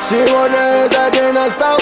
Сегодня этот день настал.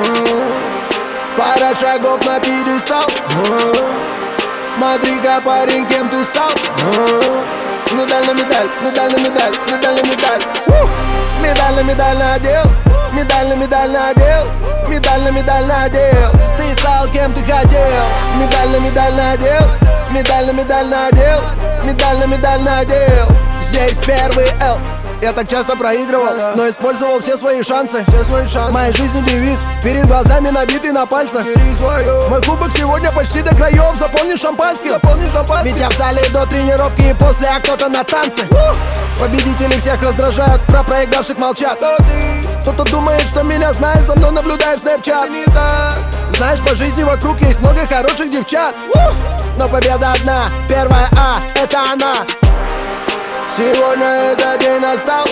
Пара шагов на пьедестал. Смотри-ка, парень, кем ты стал. Медаль на медаль, медаль на медаль, медаль на медаль. Медаль на медаль надел, медаль на медаль надел, медаль на медаль надел. Ты стал кем ты хотел. Медаль на медаль надел, медаль на медаль надел, медаль на медаль надел. Здесь первый Л. Я так часто проигрывал, но использовал все свои шансы. В моей жизни девиз, перед глазами набитый на пальцах. Мой кубок сегодня почти до краев заполнен шампанским. Ведь я в зале до тренировки и после, а кто-то на танце. Победители всех раздражают, про проигравших молчат. Кто-то думает, что меня знает, за мной наблюдает Снэпчат. Знаешь, по жизни вокруг есть много хороших девчат, но победа одна, первая А, это она. Сегодня этот день настал.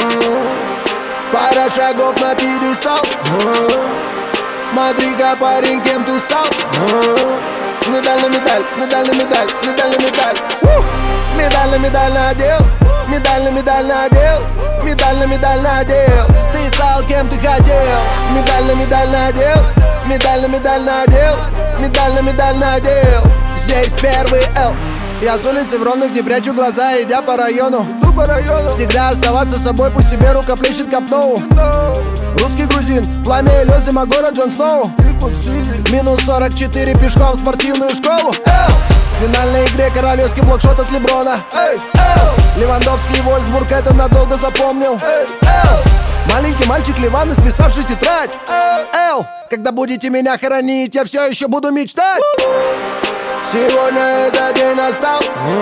Пара шагов на пьедестал. Смотри-ка, парень, кем ты стал. Медаль на медаль, медаль на медаль, медаль на медаль. Медаль на медаль надел, медаль на медаль надел, медаль на медаль надел. Ты стал кем ты хотел. Медаль на медаль надел, медаль на медаль надел, медаль на медаль надел. Здесь первый Л. Я с улицы в ровных не прячу глаза, идя по району. Всегда оставаться собой, пусть себе рукоплещет Капноу. Русский грузин, пламя Элёз, зима, город Джон Сноу. Минус 44 пешком в спортивную школу. В финальной игре королевский блокшот от Леброна. Левандовский и Вольсбург это надолго запомнил. Маленький мальчик Ливан, исписавший тетрадь. Когда будете меня хоронить, я все еще буду мечтать. Сегодня этот день настал.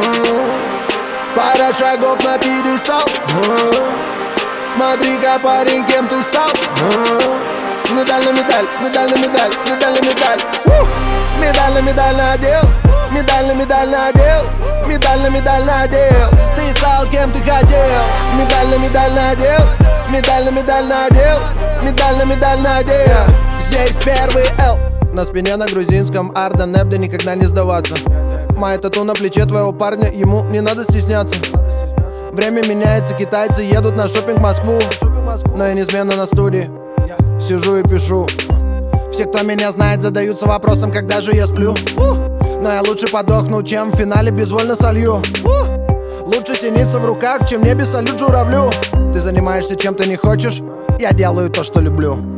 Пара шагов на пьедестал. Смотри-ка, парень, кем ты стал. Медаль на медаль, медаль на медаль, медаль на медаль. Медаль на медаль надел, медаль на медаль надел, медаль на медаль надел. Ты стал кем ты хотел. Медаль на медаль надел, медаль на медаль надел, медаль на медаль надел. Здесь первый Л. На спине на грузинском Арда Небда, никогда не сдаваться. Моя тату на плече твоего парня, ему не надо стесняться. Время меняется, китайцы едут на шопинг в Москву. Но я неизменно на студии, сижу и пишу. Все, кто меня знает, задаются вопросом, когда же я сплю. Но я лучше подохну, чем в финале безвольно солью. Лучше синица в руках, чем небе салют журавлю. Ты занимаешься чем ты не хочешь, я делаю то, что люблю.